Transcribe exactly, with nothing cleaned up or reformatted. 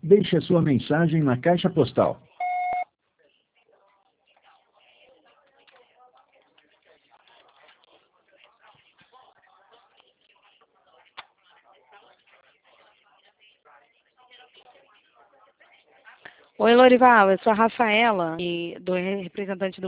Deixe a sua mensagem na caixa postal. Oi, Lorival, eu sou a Rafaela, e do representante do